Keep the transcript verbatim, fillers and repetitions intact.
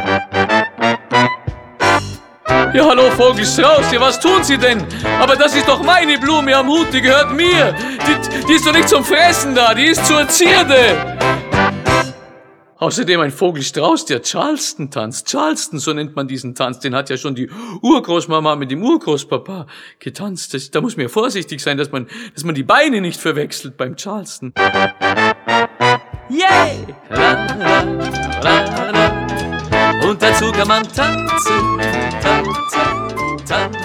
Ja, hallo, Vogelstrauß, ja, was tun Sie denn? Aber das ist doch meine Blume am Hut, die gehört mir. Die, die ist doch nicht zum Fressen da, die ist zur Zierde. Außerdem ein Vogelstrauß, der Charleston tanzt. Charleston, so nennt man diesen Tanz. Den hat ja schon die Urgroßmama mit dem Urgroßpapa getanzt. Das, da muss man ja vorsichtig sein, dass man, dass man die Beine nicht verwechselt beim Charleston. Yay! La, la, la, la. Und dazu kann man tanzen, tanzen, tanzen.